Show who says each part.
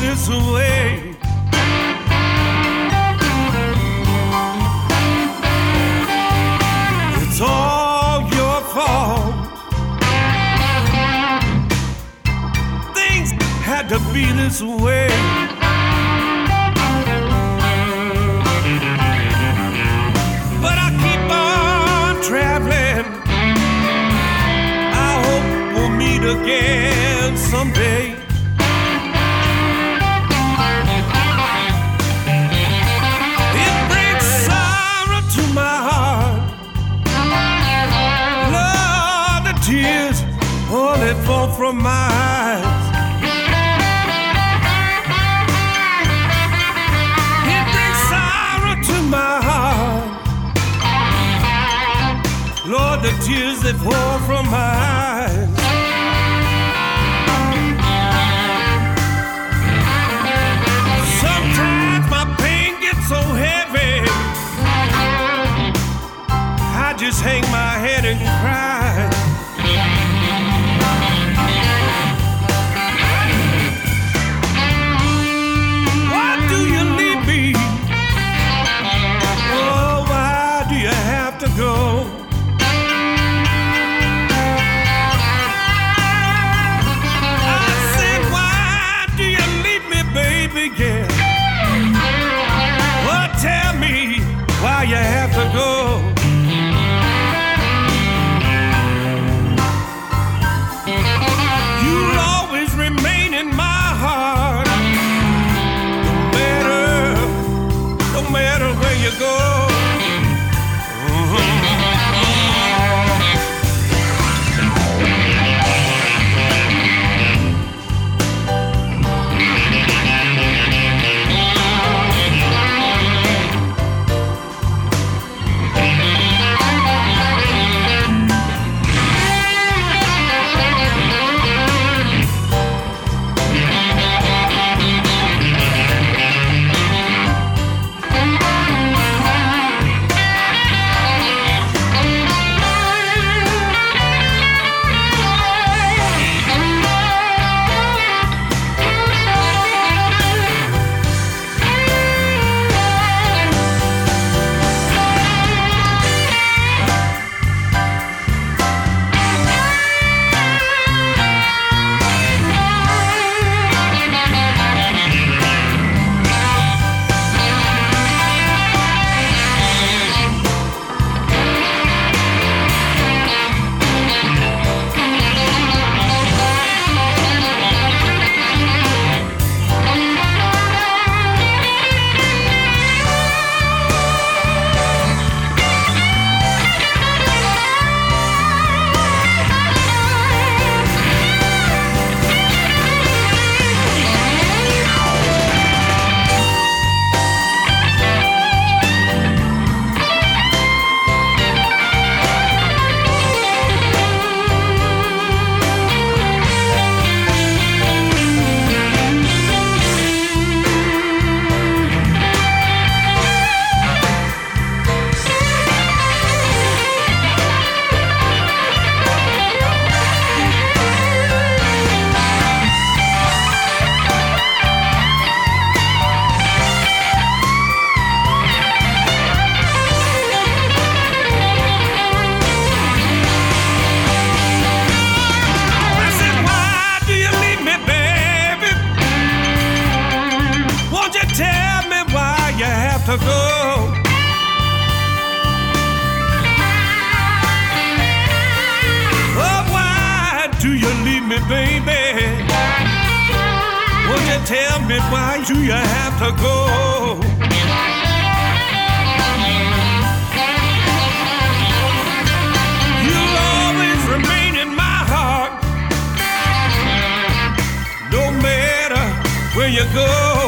Speaker 1: this way. It's all your fault. Things had to be this way. But I keep on traveling. I hope we'll meet again someday. It brings sorrow to my heart. Lord, the tears only fall from my eyes. It brings sorrow to my heart. Lord, the tears that fall from my eyes. Sometimes my pain gets so heavy, I just hang my head and cry. Why do you leave me? Oh, why do you have to go? Tell me why you have to go. You'll always remain in my heart, no matter where you go. To go. Oh, why do you leave me, baby? Won't you tell me why do you have to go? You'll always remain in my heart, no matter where you go.